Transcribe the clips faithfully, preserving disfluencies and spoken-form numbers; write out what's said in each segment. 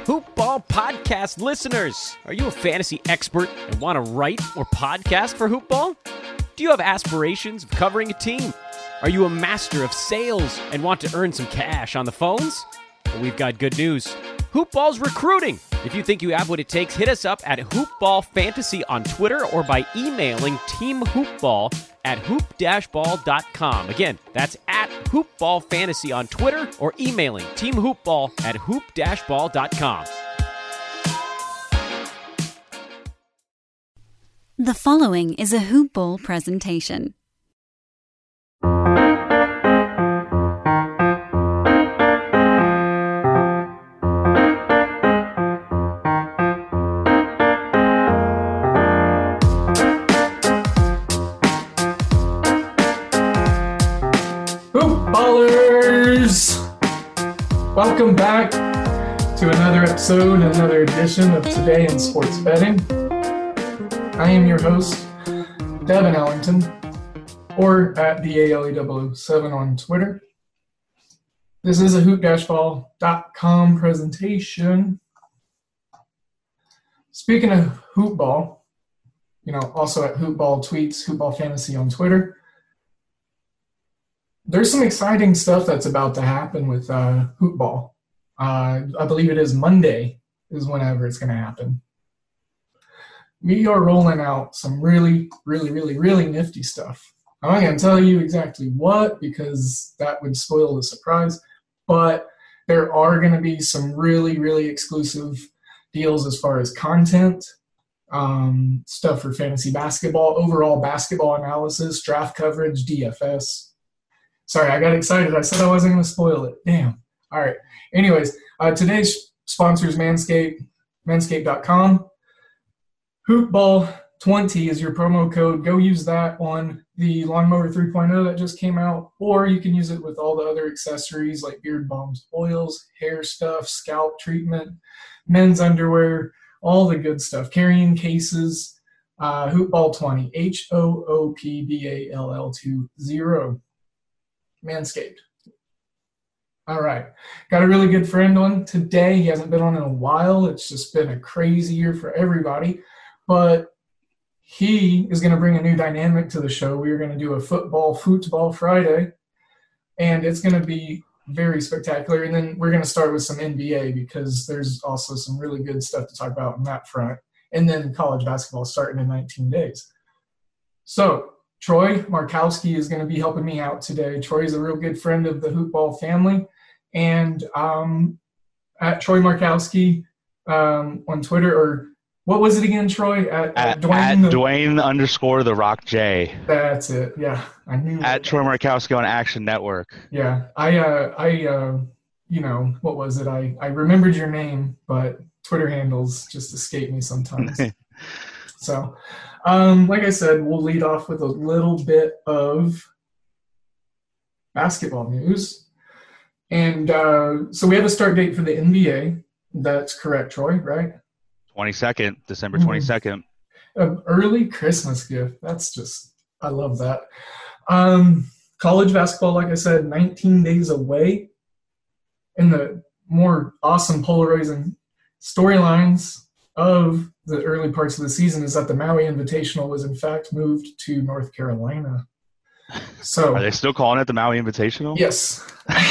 Hoop Ball podcast listeners. Are you a fantasy expert and want to write or podcast for Hoop Ball? Do you have aspirations of covering a team? Are you a master of sales and want to earn some cash on the phones? Well, we've got good news. Hoop Ball's recruiting. If you think you have what it takes, hit us up at Hoop Ball Fantasy on Twitter or by emailing teamhoopball at hoop dash ball dot com. Again, that's at Hoop Ball Fantasy on Twitter or emailing teamhoopball at hoop dash ball dot com. The following is a Hoop Ball presentation. Welcome back to another episode, another edition of Today in Sports Betting. I am your host, Devin Ellington, or at D A L E double oh seven on Twitter. This is a hoop dash ball dot com presentation. Speaking of hoop ball, you know, also at Hoop Ball Tweets, Hoop Ball Fantasy on Twitter, there's some exciting stuff that's about to happen with uh, Hoop Ball. Uh, I believe it is Monday is whenever it's going to happen. We are rolling out some really, really, really, really nifty stuff. I'm not going to tell you exactly what because that would spoil the surprise, but there are going to be some really, really exclusive deals as far as content, um, stuff for fantasy basketball, overall basketball analysis, draft coverage, D F S. Sorry, I got excited. I said I wasn't going to spoil it. Damn. All right. Anyways, uh, today's sponsor is Manscaped, manscaped dot com. Hoop Ball twenty is your promo code. Go use that on the Lawnmower three point oh that just came out, or you can use it with all the other accessories like beard balms, oils, hair stuff, scalp treatment, men's underwear, all the good stuff, carrying cases. Uh, Hoop Ball twenty, H O O P B A L L two zero. Manscaped. All right. Got a really good friend on today. He hasn't been on in a while. It's just been a crazy year for everybody. But he is going to bring a new dynamic to the show. We are going to do a football, football Friday. And it's going to be very spectacular. And then we're going to start with some N B A because there's also some really good stuff to talk about on that front. And then college basketball starting in nineteen days. So Troy Markowski is going to be helping me out today. Troy is a real good friend of the Hoop Ball family. And um, at Troy Markowski um, on Twitter, or what was it again, Troy? At, at, at Dwayne, at the, Dwayne underscore the Rock J. That's it. Yeah, I knew At that. Troy Markowski on Action Network. Yeah, I, uh, I, uh, you know, what was it? I, I remembered your name, but Twitter handles just escape me sometimes. So, um, like I said, we'll lead off with a little bit of basketball news. And uh, so we have a start date for the N B A. That's correct, Troy, right? twenty-second, December twenty-second. An early Christmas gift. That's just, I love that. Um, college basketball, like I said, nineteen days away. And the more awesome polarizing storylines of the early parts of the season is that the Maui Invitational was in fact moved to North Carolina. So are they still calling it the Maui Invitational? Yes.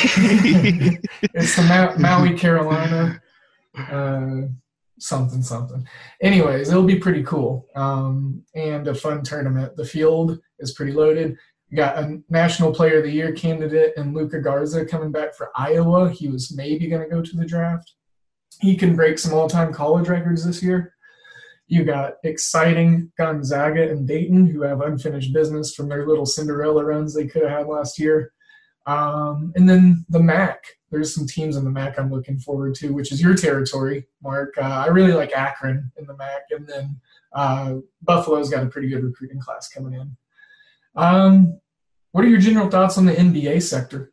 It's the Ma- Maui, Carolina, uh, something, something. Anyways, it'll be pretty cool um, and a fun tournament. The field is pretty loaded. We got a National Player of the Year candidate in Luka Garza coming back for Iowa. He was maybe going to go to the draft. He can break some all-time college records this year. You got exciting Gonzaga and Dayton, who have unfinished business from their little Cinderella runs they could have had last year. Um, and then the M A C. There's some teams in the M A C I'm looking forward to, which is your territory, Mark. Uh, I really like Akron in the M A C. And then uh, Buffalo's got a pretty good recruiting class coming in. Um, what are your general thoughts on the N B A sector?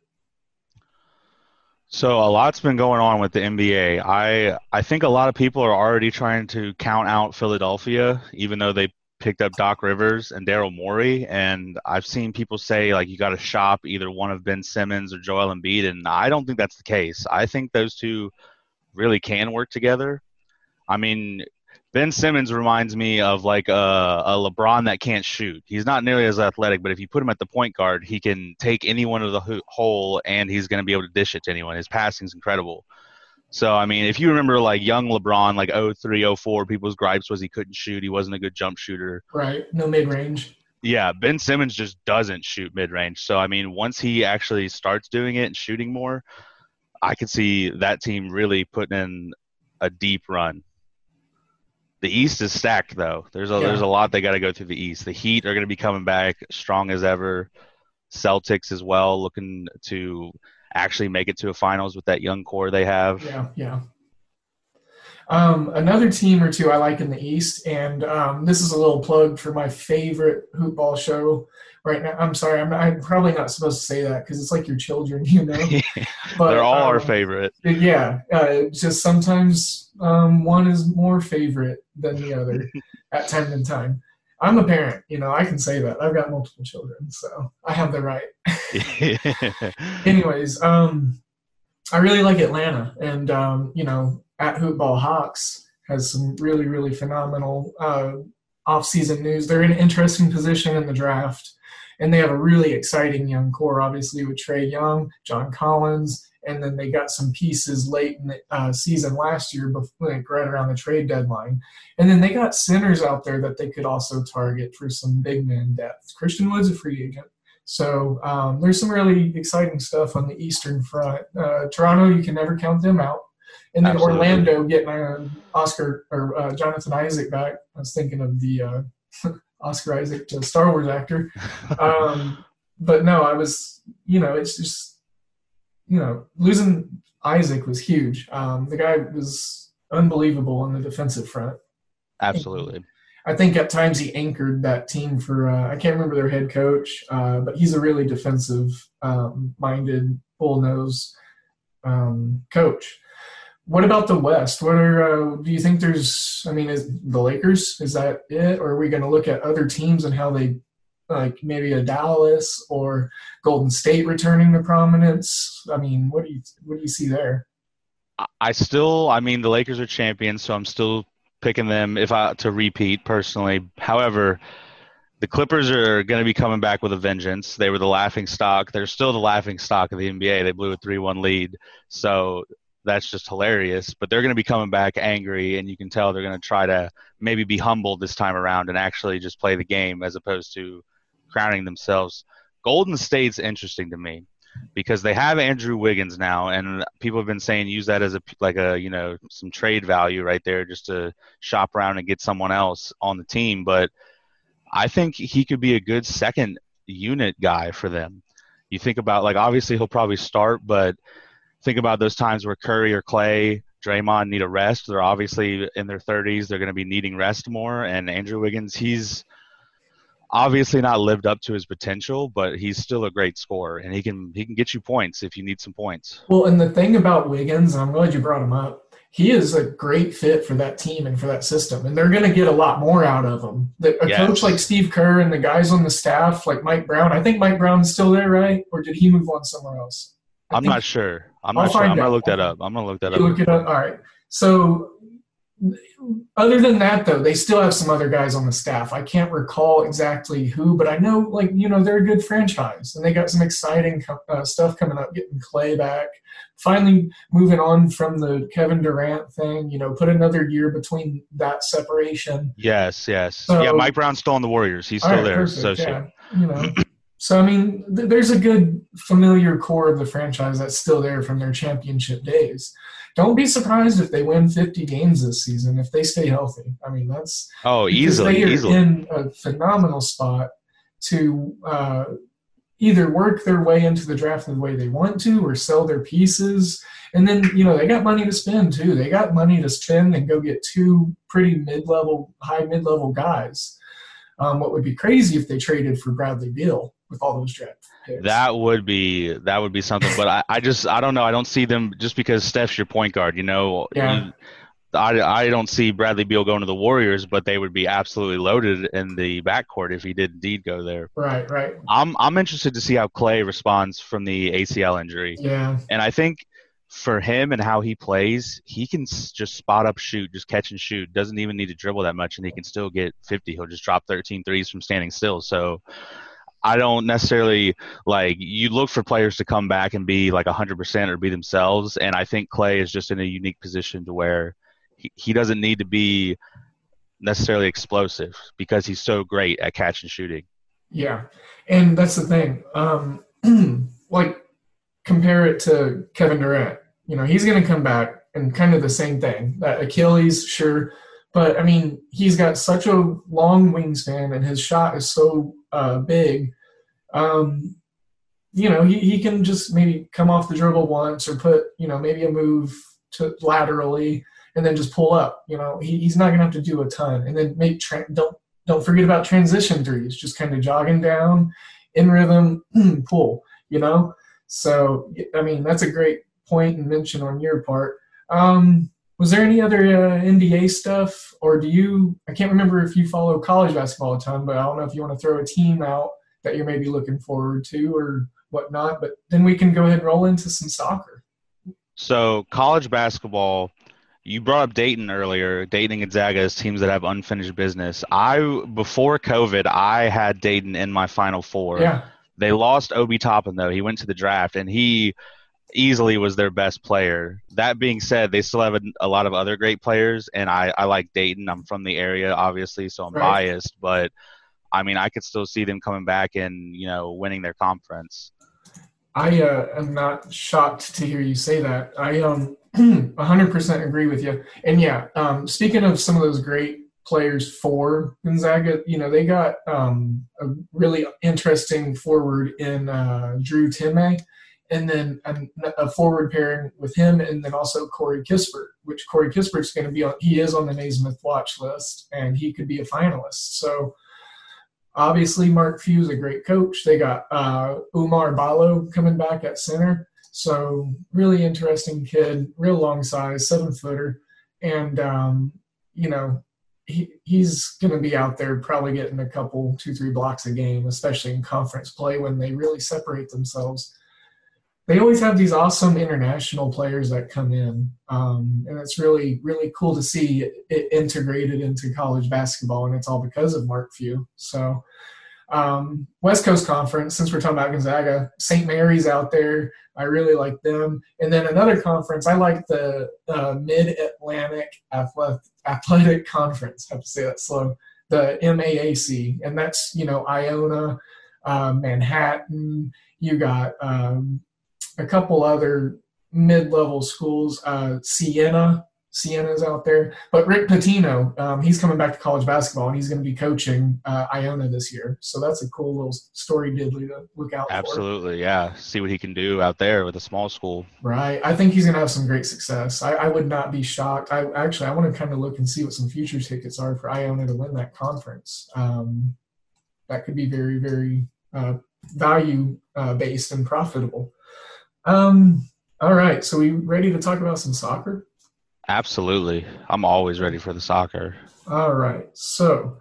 So a lot's been going on with the N B A. I I think a lot of people are already trying to count out Philadelphia, even though they picked up Doc Rivers and Daryl Morey. And I've seen people say, like, you got to shop either one of Ben Simmons or Joel Embiid, and I don't think that's the case. I think those two really can work together. I mean, Ben Simmons reminds me of like a, a LeBron that can't shoot. He's not nearly as athletic, but if you put him at the point guard, he can take anyone to the ho- hole, and he's going to be able to dish it to anyone. His passing's incredible. So, I mean, if you remember like young LeBron, like oh three, oh four, people's gripes was he couldn't shoot. He wasn't a good jump shooter. Right. No mid-range. Yeah, Ben Simmons just doesn't shoot mid-range. So, I mean, once he actually starts doing it and shooting more, I could see that team really putting in a deep run. The East is stacked, though. There's a Yeah. there's a lot they got to go through the East. The Heat are going to be coming back strong as ever. Celtics as well, looking to actually make it to a finals with that young core they have. Yeah, yeah. Um, another team or two I like in the East, and um, this is a little plug for my favorite hoopball show right now. I'm sorry, I'm, I'm probably not supposed to say that because it's like your children, you know. But, They're all um, our favorite. Yeah, uh, just sometimes um, one is more favorite than the other at time and time. I'm a parent, you know, I can say that. I've got multiple children, so I have the right. Anyways, um, I really like Atlanta, and, um, you know, at Hoopball Hawks has some really, really phenomenal uh, off-season news. They're in an interesting position in the draft, and they have a really exciting young core, obviously, with Trey Young, John Collins, and then they got some pieces late in the uh, season last year, before, like right around the trade deadline. And then they got centers out there that they could also target for some big man depth. Christian Wood's a free agent. So um, there's some really exciting stuff on the Eastern front. Uh, Toronto, you can never count them out. And then Absolutely. Orlando getting uh, Oscar or uh, Jonathan Isaac back. I was thinking of the uh, Oscar Isaac, the Star Wars actor. Um, but no, I was, you know, it's just, you know, losing Isaac was huge. Um, the guy was unbelievable on the defensive front. Absolutely. I think at times he anchored that team for, uh, I can't remember their head coach, uh, but he's a really defensive um, minded, bull-nosed um, coach. What about the West? What are, uh, do you think there's, I mean, is the Lakers, is that it? Or are we going to look at other teams and how they, like maybe a Dallas or Golden State returning to prominence? I mean, what do you, what do you see there? I still, I mean, the Lakers are champions, so I'm still picking them if I to repeat personally. However, the Clippers are going to be coming back with a vengeance. They were the laughing stock. They're still the laughing stock of the N B A. They blew a three one lead. So that's just hilarious. But they're going to be coming back angry, and you can tell they're going to try to maybe be humble this time around and actually just play the game as opposed to crowning themselves. Golden State's interesting to me because they have Andrew Wiggins now, and people have been saying use that as a like a you know some trade value right there just to shop around and get someone else on the team. But I think he could be a good second unit guy for them. You think about like obviously he'll probably start, but think about those times where Curry or Clay, Draymond need a rest. They're obviously in their thirties. They're going to be needing rest more. And Andrew Wiggins, he's obviously not lived up to his potential, but he's still a great scorer, and he can he can get you points if you need some points. Well, and the thing about Wiggins, and I'm glad you brought him up, he is a great fit for that team and for that system, and they're going to get a lot more out of him. The, a Yes. coach like Steve Kerr and the guys on the staff like Mike Brown, I think Mike Brown is still there, right? Or did he move on somewhere else? I I'm think- not sure. I'm I'll not sure. find I'm gonna out. look that up. I'm gonna look that You up. look it up. All right. So other than that, though, they still have some other guys on the staff. I can't recall exactly who, but I know, like, you know, they're a good franchise, and they got some exciting uh, stuff coming up, getting Clay back, finally moving on from the Kevin Durant thing, you know, put another year between that separation. Yes, yes. So- yeah, Mike Brown's still on the Warriors. He's All still right, there. perfect, Associate. yeah, you know. So, I mean, th- there's a good familiar core of the franchise that's still there from their championship days. Don't be surprised if they win fifty games this season if they stay healthy. I mean, that's Oh, because easily, they are easily. in a phenomenal spot to uh, either work their way into the draft the way they want to or sell their pieces. And then, you know, they got money to spend too. They got money to spend and go get two pretty mid-level, high mid-level guys. Um, what would be crazy if they traded for Bradley Beal with all those draft picks. That would be that would be something, but I, I just I don't know. I don't see them just because Steph's your point guard. You know, Yeah. You- I, I don't see Bradley Beal going to the Warriors, but they would be absolutely loaded in the backcourt if he did indeed go there. Right, right. I'm I'm interested to see how Clay responds from the A C L injury, Yeah. and I think for him and how he plays, he can s- just spot up shoot, just catch and shoot. Doesn't even need to dribble that much, and he can still get fifty. He'll just drop thirteen threes from standing still. So I don't necessarily like you look for players to come back and be like one hundred percent or be themselves. And I think Clay is just in a unique position to where he, he doesn't need to be necessarily explosive because he's so great at catch and shooting. Yeah. And that's the thing. Um, like, compare it to Kevin Durant. You know, he's going to come back and kind of the same thing. That Achilles, sure. But, I mean, he's got such a long wingspan and his shot is so uh, big. Um, you know, he, he can just maybe come off the dribble once or put, you know, maybe a move to laterally and then just pull up. You know, he, he's not going to have to do a ton. And then make tra- don't don't forget about transition threes, just kind of jogging down, in rhythm, pull, you know. So, I mean, that's a great point and mention on your part. Um, was there any other uh, N B A stuff, or do you – I can't remember if you follow college basketball a ton, but I don't know if you want to throw a team out that you're maybe looking forward to or whatnot. But then we can go ahead and roll into some soccer. So college basketball – you brought up Dayton earlier. Dayton and Gonzaga as teams that have unfinished business. I before COVID, I had Dayton in my Final Four. Yeah. They lost Obi Toppin, though. He went to the draft, and he easily was their best player. That being said, they still have a, a lot of other great players, and I, I like Dayton. I'm from the area, obviously, so I'm Right. biased. But, I mean, I could still see them coming back and, you know, winning their conference. I uh, am not shocked to hear you say that. I um one hundred percent agree with you. And yeah, um, speaking of some of those great players for Gonzaga, you know, they got um, a really interesting forward in uh, Drew Timme, and then a, a forward pairing with him, and then also Corey Kispert, which Corey Kispert's going to be on. He is on the Naismith watch list, and he could be a finalist. So obviously, Mark Few's a great coach. They got uh, Umar Ballo coming back at center. So really interesting kid, real long size, seven footer. And, um, you know, he he's going to be out there probably getting a couple, two, three blocks a game, especially in conference play when they really separate themselves. They always have these awesome international players that come in. Um, and it's really, really cool to see it, it integrated into college basketball. And it's all because of Mark Few. So um, West Coast Conference, since we're talking about Gonzaga, Saint Mary's out there. I really like them. And then another conference, I like the uh, Mid-Atlantic Athletic, Athletic Conference. I have to say that slow. The M A A C. And that's, you know, Iona, uh, Manhattan. You got um, a couple other mid-level schools. Uh, Siena. Siena's out there. But Rick Pitino, um, he's coming back to college basketball, and he's going to be coaching uh, Iona this year. So that's a cool little story diddly to look out Absolutely, for. Absolutely, yeah. See what he can do out there with a small school. Right. I think he's going to have some great success. I, I would not be shocked. I Actually, I want to kind of look and see what some future tickets are for Iona to win that conference. Um, that could be very, very uh, value-based uh, and profitable. Um, all right. So we ready to talk about some soccer? Absolutely. I'm always ready for the soccer. All right. So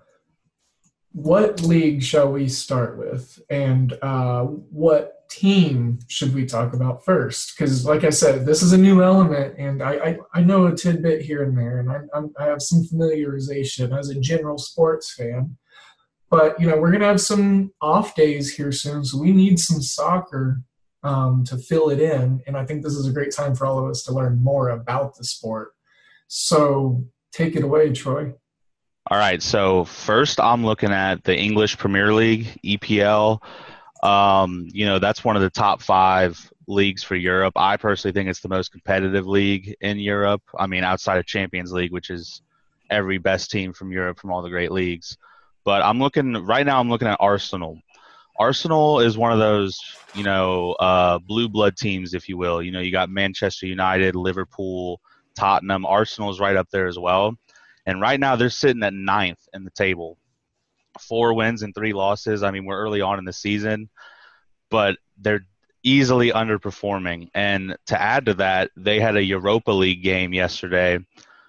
what league shall we start with? And uh, what team should we talk about first? Because like I said, this is a new element, and I, I, I know a tidbit here and there, and I, I'm, I have some familiarization as a general sports fan. But, you know, we're going to have some off days here soon, so we need some soccer um, to fill it in. And I think this is a great time for all of us to learn more about the sport. So take it away, Troy. All right. So first I'm looking at the English Premier League, E P L. Um, you know, that's one of the top five leagues for Europe. I personally think it's the most competitive league in Europe. I mean, outside of Champions League, which is every best team from Europe from all the great leagues. But I'm looking right now, I'm looking at Arsenal. Arsenal is one of those, you know, uh, blue blood teams, if you will. You know, you got Manchester United, Liverpool, Tottenham. Arsenal is right up there as well. And right now they're sitting at ninth in the table. Four wins and three losses. I mean, we're early on in the season, but they're easily underperforming. And to add to that, they had a Europa League game yesterday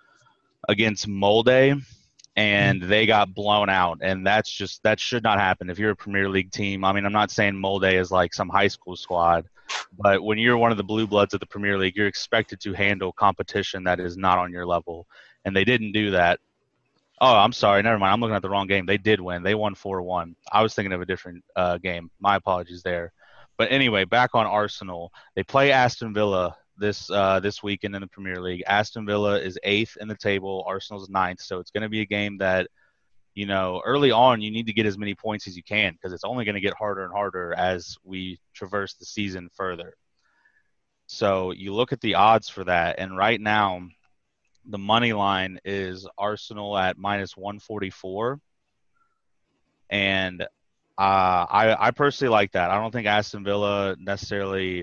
against Molde, and they got blown out. And that's just – that should not happen if you're a Premier League team. I mean, I'm not saying Molde is like some high school squad, But when you're one of the blue bloods of the Premier League, you're expected to handle competition that is not on your level. And they didn't do that. Oh, I'm sorry. Never mind. I'm looking at the wrong game. They did win. They won four one. I was thinking of a different uh, game. My apologies there. But anyway, back on Arsenal. They play Aston Villa this uh, this weekend in the Premier League. Aston Villa is eighth in the table. Arsenal's ninth. So it's going to be a game that, you know, early on you need to get as many points as you can because it's only going to get harder and harder as we traverse the season further. So you look at the odds for that, and right now the money line is Arsenal at minus one forty-four. And uh, I, I personally like that. I don't think Aston Villa necessarily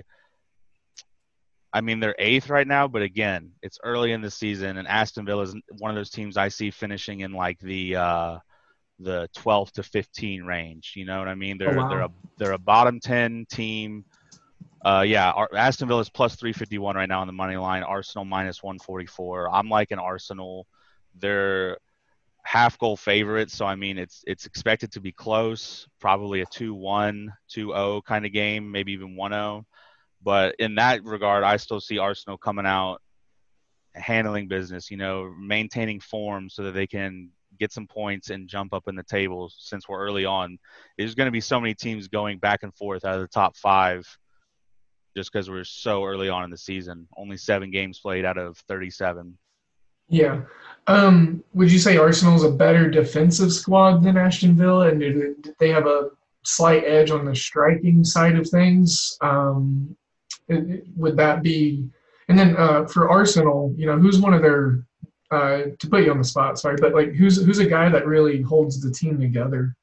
– I mean, they're eighth right now, but again, it's early in the season, and Aston Villa is one of those teams I see finishing in like the uh, the twelve to fifteen range. You know what I mean? They're Oh, wow. they're a they're a bottom ten team. Uh, yeah, Ar- Aston Villa is plus three fifty-one right now on the money line. Arsenal minus one forty-four. I'm liking Arsenal. They're half goal favorites, so I mean it's it's expected to be close, probably a two one, two oh kind of game, maybe even one oh. But in that regard, I still see Arsenal coming out, handling business, you know, maintaining form so that they can get some points and jump up in the table since we're early on. There's going to be so many teams going back and forth out of the top five just because we're so early on in the season. Only seven games played out of thirty-seven. Yeah. Um, would you say Arsenal's a better defensive squad than Aston Villa, and did, did they have a slight edge on the striking side of things? Um, it, it- would that be – and then uh, for Arsenal, you know, who's one of their uh, – to put you on the spot, sorry, but like who's who's a guy that really holds the team together?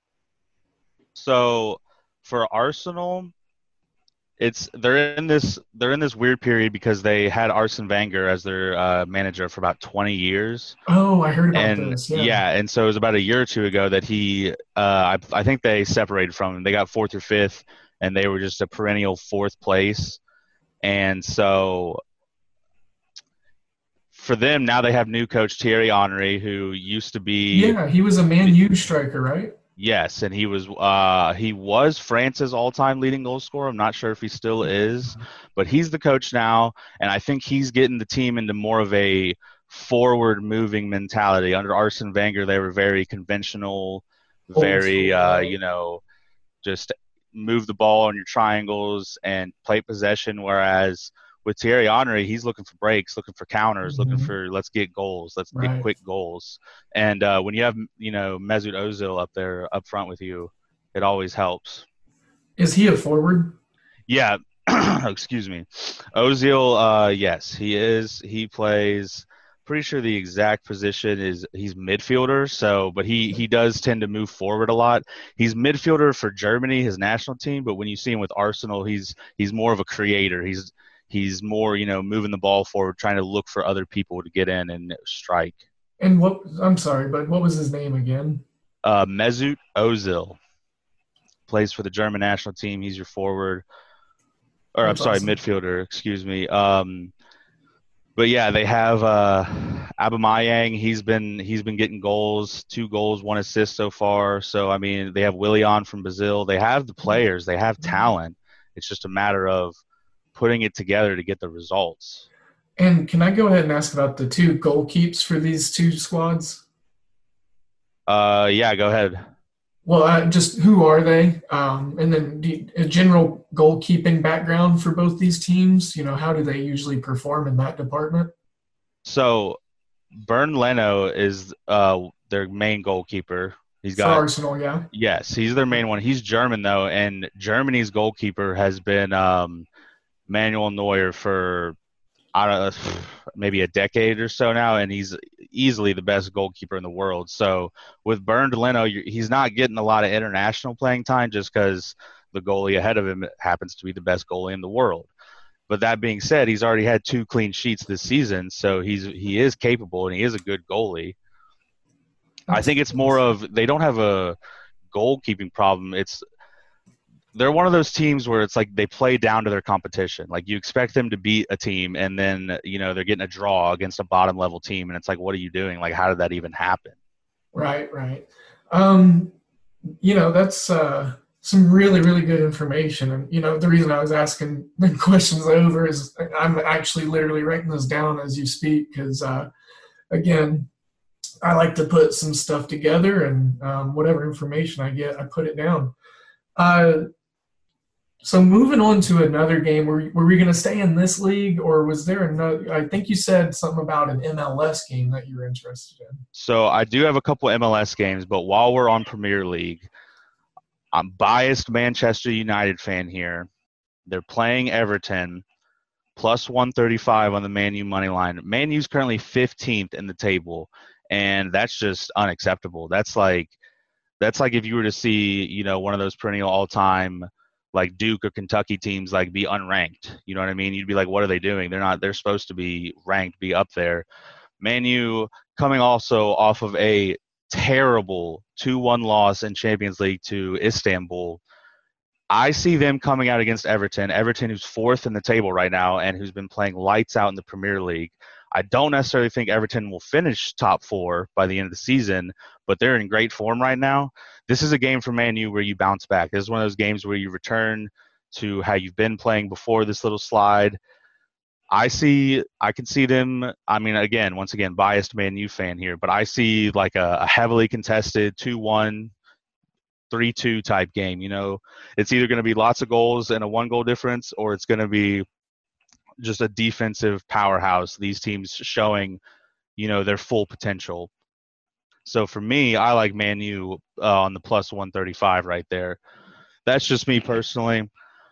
So for Arsenal, it's they're in this they're in this weird period because they had Arsene Wenger as their uh, manager for about twenty years. Oh, I heard about And this. yeah. Yeah. and so it was about a year or two ago that he, uh, I, I think they separated from him. They got fourth or fifth, and they were just a perennial fourth place. And so for them now, they have new coach Thierry Henry, who used to be Yeah, he was a Man U striker, right? yes, and he was uh, he was France's all-time leading goal scorer. I'm not sure if he still is, but he's the coach now, and I think he's getting the team into more of a forward-moving mentality. Under Arsene Wenger, they were very conventional, Old very school, uh, right? you know, just move the ball on your triangles and play possession. Whereas with Thierry Henry, he's looking for breaks, looking for counters, looking Mhm. for let's get goals, let's Right. get quick goals. And uh, when you have you know Mesut Ozil up there up front with you, it always helps. Is he a forward? Yeah, excuse me, Ozil. Uh, yes, he is. He plays. Pretty sure the exact position is he's midfielder. So, but he he does tend to move forward a lot. He's midfielder for Germany, his national team. But when you see him with Arsenal, he's he's more of a creator. He's he's more you know moving the ball forward, trying to look for other people to get in and strike. And what – I'm sorry, but what was his name again? Uh, Mesut Ozil plays for the German national team. He's your forward, or That's I'm sorry, awesome. midfielder. Excuse me. Um, but yeah, they have uh, Aubameyang. He's been he's been getting goals, two goals, one assist so far. So I mean, they have Willian from Brazil. They have the players. They have talent. It's just a matter of putting it together to get the results. And can I go ahead and ask about the two goalkeepers for these two squads? Uh, yeah, go ahead. Well, uh, just who are they? Um, and then do you, a general goalkeeping background for both these teams. You know, how do they usually perform in that department? So, Bernd Leno is uh, their main goalkeeper. He's For got Arsenal, yeah. yes, he's their main one. He's German though, and Germany's goalkeeper has been um, Manuel Neuer for I don't know, maybe a decade or so now, and he's easily the best goalkeeper in the world. So with Bernd Leno, you- he's not getting a lot of international playing time just because the goalie ahead of him happens to be the best goalie in the world. But that being said, he's already had two clean sheets this season, so he's he is capable and he is a good goalie. I think it's more of they don't have a goalkeeping problem. It's they're one of those teams where it's like they play down to their competition. Like you expect them to beat a team, and then you know they're getting a draw against a bottom level team, and it's like, what are you doing? Like, how did that even happen? Right, right. Um, you know, that's uh, some really, really good information. And, you know, the reason I was asking the questions over is I'm actually literally writing this down as you speak because, uh, again, I like to put some stuff together and um, whatever information I get, I put it down. Uh, so moving on to another game, were, were we going to stay in this league or was there another? I think you said something about an M L S game that you were interested in. So I do have a couple M L S games, but while we're on Premier League, I'm biased Manchester United fan here. They're playing Everton, plus one thirty-five on the Man U money line. Man U's currently fifteenth in the table, and that's just unacceptable. That's like that's like if you were to see, you know, one of those perennial all-time like Duke or Kentucky teams like be unranked. You know what I mean? You'd be like, what are they doing? They're not. They're supposed to be ranked, be up there. Man U coming also off of a terrible two one loss in Champions League to Istanbul. I see them coming out against Everton. Everton, who's fourth in the table right now and who's been playing lights out in the Premier League. I don't necessarily think Everton will finish top four by the end of the season, but they're in great form right now. This is a game for Man U where you bounce back. This is one of those games where you return to how you've been playing before this little slide. I see, I can see them, I mean, again, once again, biased Man U fan here, but I see like a, a heavily contested two one, three two type game. You know, it's either going to be lots of goals and a one-goal difference, or it's going to be just a defensive powerhouse, these teams showing, you know, their full potential. So for me, I like Man U uh, on the plus one thirty-five right there. That's just me personally.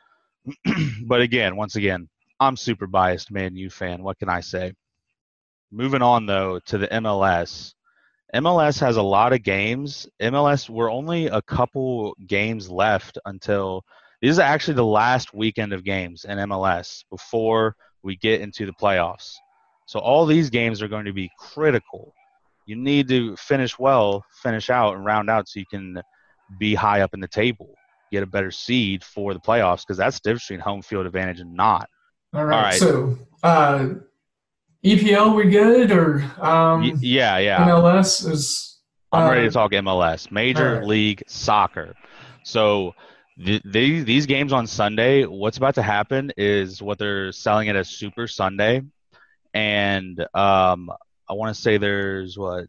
But again, once again, I'm super biased Man U fan. What can I say? Moving on, though, to the M L S. M L S has a lot of games. M L S, we're only a couple games left until – this is actually the last weekend of games in M L S before we get into the playoffs. So all these games are going to be critical. You need to finish well, finish out, and round out so you can be high up in the table, get a better seed for the playoffs, because that's the difference between home field advantage and not. All right. All right. So uh, E P L, we good? Or um, y- Yeah, yeah. M L S is – I'm uh, ready to talk M L S, Major right. League Soccer. So – The, they, these games on Sunday, what's about to happen is what they're selling it as Super Sunday. And um, I want to say there's, what,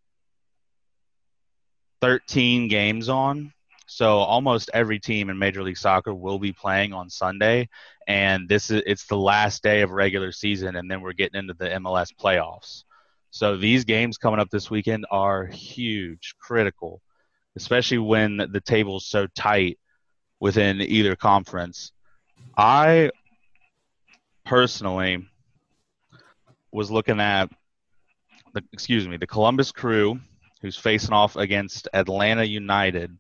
thirteen games on. So almost every team in Major League Soccer will be playing on Sunday. And this is it's the last day of regular season, and then we're getting into the M L S playoffs. So these games coming up this weekend are huge, critical, especially when the table's so tight within either conference. I personally was looking at the excuse me, the Columbus Crew, who's facing off against Atlanta United.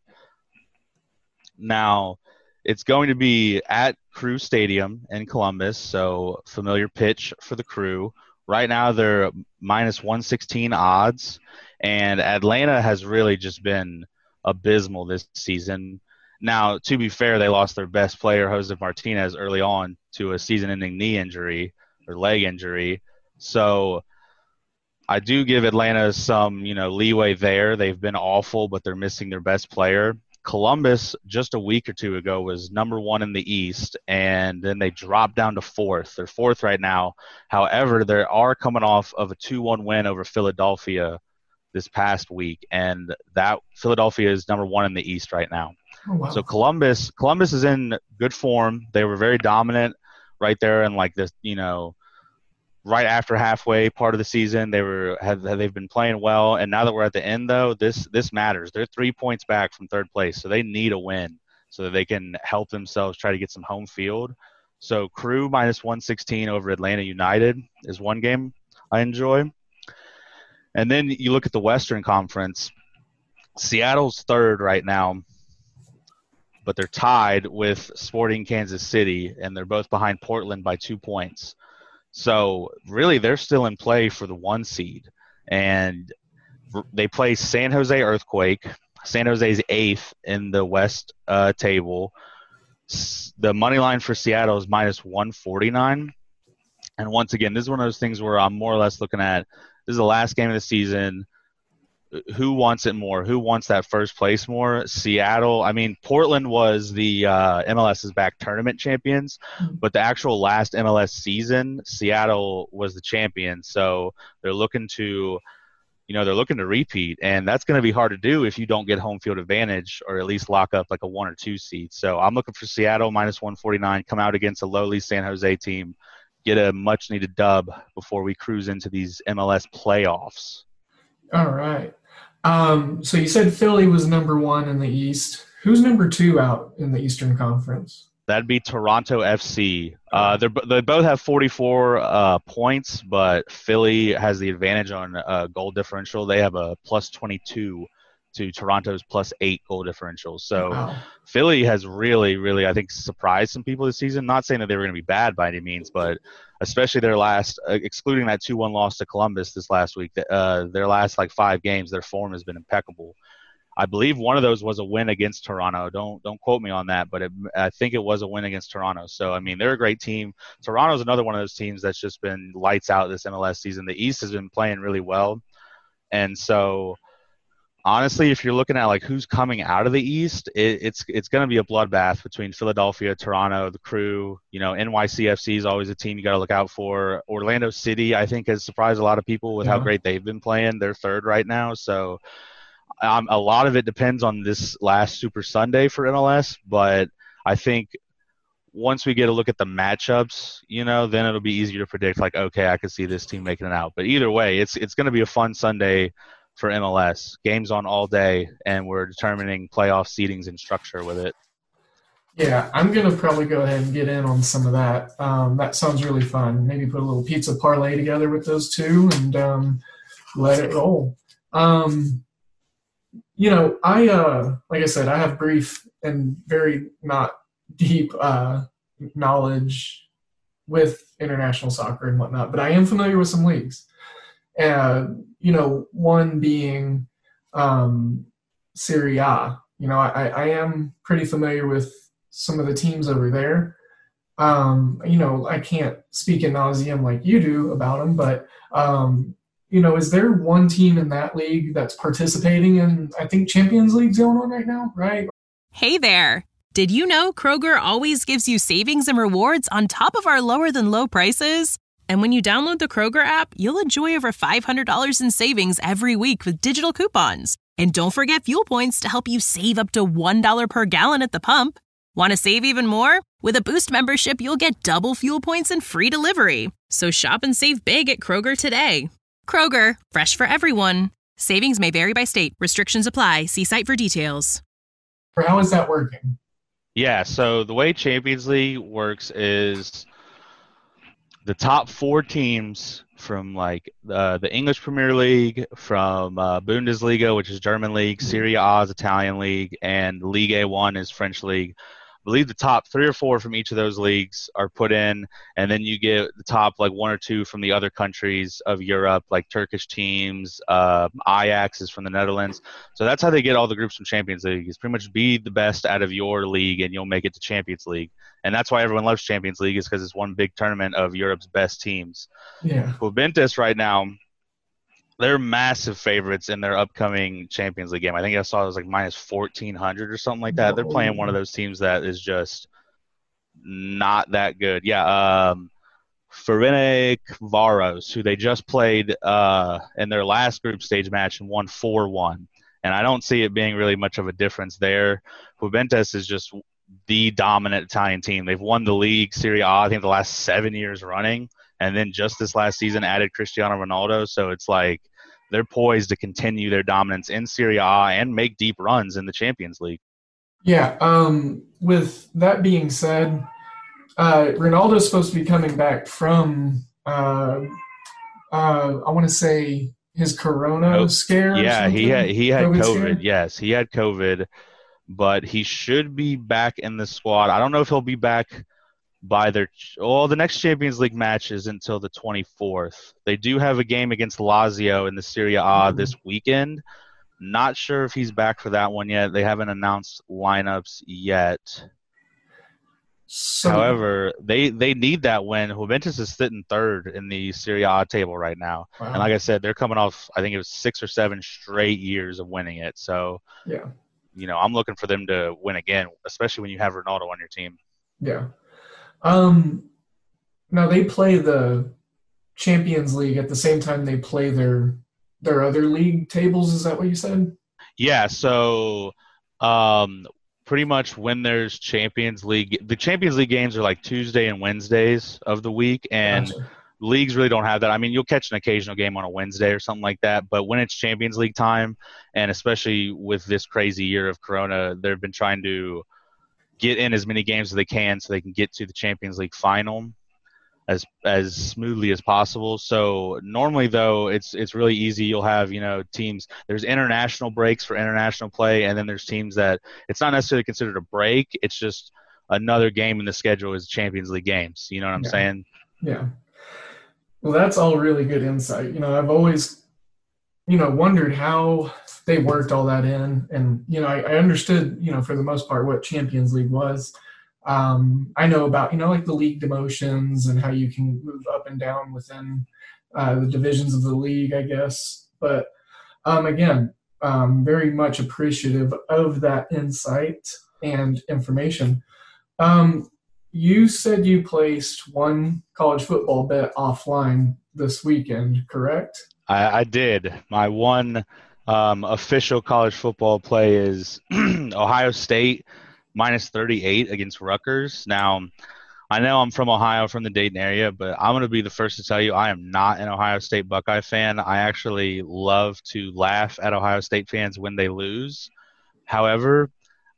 Now, it's going to be at Crew Stadium in Columbus, so familiar pitch for the Crew. Right now they're minus one sixteen odds, and Atlanta has really just been abysmal this season. Now, to be fair, they lost their best player, Jose Martinez, early on to a season-ending knee injury or leg injury. So I do give Atlanta some, you know, leeway there. They've been awful, but they're missing their best player. Columbus, just a week or two ago, was number one in the East, and then they dropped down to fourth. They're fourth right now. However, they are coming off of a two one win over Philadelphia this past week, and that Philadelphia is number one in the East right now. Oh, wow. So Columbus, Columbus is in good form. They were very dominant right there in like this, you know, right after halfway part of the season. They were have they've been playing well, and now that we're at the end, though, this this matters. They're three points back from third place, so they need a win so that they can help themselves try to get some home field. So Crew minus one sixteen over Atlanta United is one game I enjoy. And then you look at the Western Conference. Seattle's third right now, but they're tied with Sporting Kansas City, and they're both behind Portland by two points. So really they're still in play for the one seed. And they play San Jose Earthquake. San Jose's eighth in the West uh, table. The money line for Seattle is minus one forty-nine. And once again, this is one of those things where I'm more or less looking at, this is the last game of the season. who wants it more? Who wants that first place more? Seattle. I mean, Portland was the uh, M L S's back tournament champions, but the actual last M L S season, Seattle was the champion. So they're looking to, you know, they're looking to repeat, and that's going to be hard to do if you don't get home field advantage or at least lock up like a one or two seed. So I'm looking for Seattle minus one forty-nine, come out against a lowly San Jose team, get a much needed dub before we cruise into these M L S playoffs. All right. Um, so you said Philly was number one in the East. Who's number two out in the Eastern Conference? That'd be Toronto F C. Uh, they they both have forty-four uh, points, but Philly has the advantage on uh, goal differential. They have a plus twenty-two to Toronto's plus eight goal differential. So Wow. Philly has really, really, I think, surprised some people this season. Not saying that they were going to be bad by any means, but especially their last, uh, excluding that two one loss to Columbus this last week, uh, their last like five games, their form has been impeccable. I believe one of those was a win against Toronto. Don't don't quote me on that, but it, I think it was a win against Toronto. So, I mean, they're a great team. Toronto's another one of those teams that's just been lights out this M L S season. The East has been playing really well. And so, honestly, if you're looking at, like, who's coming out of the East, it, it's it's going to be a bloodbath between Philadelphia, Toronto, the Crew. You know, N Y C F C is always a team you got to look out for. Orlando City, I think, has surprised a lot of people with Yeah. how great they've been playing. They're third right now. So, Um, a lot of it depends on this last Super Sunday for M L S, but I think once we get a look at the matchups, you know, then it'll be easier to predict, like, okay, I could see this team making it out. But either way, it's it's going to be a fun Sunday for M L S. Games on all day, and we're determining playoff seedings and structure with it. Yeah, I'm going to probably go ahead and get in on some of that. Um, that sounds really fun. Maybe put a little pizza parlay together with those two and um, let it roll. Um, you know, I, uh, like I said, I have brief and very not deep uh, knowledge with international soccer and whatnot, but I am familiar with some leagues. Uh, you know, one being um, Serie A. You know, I, I am pretty familiar with some of the teams over there. Um, you know, I can't speak in nauseam like you do about them, but, um, you know, is there one team in that league that's participating in, I think, Champions League's going on right now, right? Hey there. Did you know Kroger always gives you savings and rewards on top of our lower than low prices? And when you download the Kroger app, you'll enjoy over five hundred dollars in savings every week with digital coupons. And don't forget fuel points to help you save up to one dollar per gallon at the pump. Want to save even more? With a Boost membership, you'll get double fuel points and free delivery. So shop and save big at Kroger today. Kroger, fresh for everyone. Savings may vary by state. Restrictions apply. See site for details. How is that working? Yeah, so the way Champions League works is the top four teams from, like, uh, the English Premier League, from uh, Bundesliga, which is German league, Serie A is Italian league, and Ligue one is French league. I believe the top three or four from each of those leagues are put in, and then you get the top, like, one or two from the other countries of Europe, like Turkish teams. Uh, Ajax is from the Netherlands. So that's how they get all the groups from Champions League, is pretty much be the best out of your league, and you'll make it to Champions League. And that's why everyone loves Champions League, is because it's one big tournament of Europe's best teams. Yeah. Juventus right now, they're massive favorites in their upcoming Champions League game. I think I saw it was like minus fourteen hundred or something like that. They're playing one of those teams that is just not that good. Yeah, um, Ferencváros, who they just played uh, in their last group stage match and won four one. And I don't see it being really much of a difference there. Juventus is just the dominant Italian team. They've won the league, Serie A, I think the last seven years running. And then just this last season added Cristiano Ronaldo. So it's like they're poised to continue their dominance in Serie A and make deep runs in the Champions League. Yeah. Um, with that being said, uh, Ronaldo's supposed to be coming back from, uh, uh, I want to say, his corona Nope. scare. or Yeah, he something? had he had COVID COVID. scare? Yes, he had COVID, but he should be back in the squad. I don't know if he'll be back by their – well, the next Champions League match is until the twenty-fourth. They do have a game against Lazio in the Serie A Mhm. this weekend. Not sure if he's back for that one yet. They haven't announced lineups yet. So, However, they, they need that win. Juventus is sitting third in the Serie A table right now. wow. And like I said, they're coming off, I think it was six or seven straight years of winning it. So, yeah, you know, I'm looking for them to win again, especially when you have Ronaldo on your team. yeah. Um, now they play the Champions League at the same time they play their their other league tables. Is that what you said? Yeah, so um, pretty much when there's Champions League, the Champions League games are like Tuesday and Wednesdays of the week, and Gotcha. leagues really don't have that. I mean, you'll catch an occasional game on a Wednesday or something like that, but when it's Champions League time, and especially with this crazy year of Corona, they've been trying to get in as many games as they can so they can get to the Champions League final as as smoothly as possible. So normally, though, it's it's really easy. You'll have, you know, teams, there's international breaks for international play, and then there's teams that it's not necessarily considered a break. It's just another game in the schedule is Champions League games. You know what I'm Yeah. saying? Yeah. Well, that's all really good insight. You know, I've always, you know, wondered how they worked all that in. And, you know, I, I understood, you know, for the most part what Champions League was. Um, I know about, you know, like the league demotions and how you can move up and down within uh, the divisions of the league, I guess. But um, again, um, very much appreciative of that insight and information. Um, you said you placed one college football bet offline this weekend, correct? I, I did. My one um, official college football play is Ohio State minus thirty-eight against Rutgers. Now, I know I'm from Ohio, from the Dayton area, but I'm going to be the first to tell you I am not an Ohio State Buckeye fan. I actually love to laugh at Ohio State fans when they lose. However,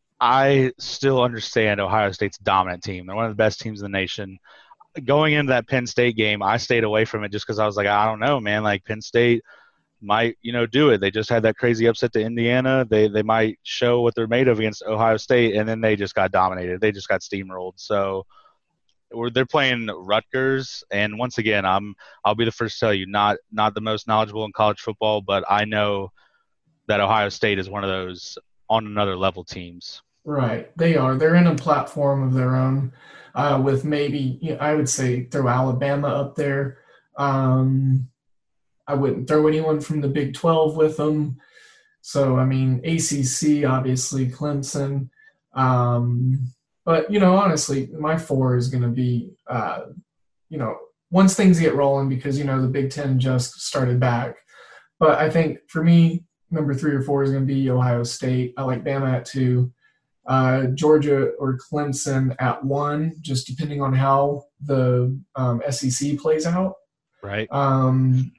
I still understand Ohio State's dominant team. They're one of the best teams in the nation. Going into that Penn State game, I stayed away from it just because I was like, I don't know, man. Like, Penn State might, you know, do it. They just had that crazy upset to Indiana. They they might show what they're made of against Ohio State, and then they just got dominated. They just got steamrolled. So we're, they're playing Rutgers, and once again, I'm I'll be the first to tell you, not not the most knowledgeable in college football, but I know that Ohio State is one of those on another level teams. Right, they are. They're in a platform of their own, uh, with maybe, you know, I would say throw Alabama up there. Um, I wouldn't throw anyone from the Big twelve with them. So, I mean, A C C, obviously, Clemson. Um, but, you know, honestly, my four is going to be, uh, you know, once things get rolling because, you know, the Big Ten just started back. But I think for me, number three or four is going to be Ohio State. I like Bama at two. Uh, Georgia or Clemson at one, just depending on how the um, S E C plays out. Right. Um,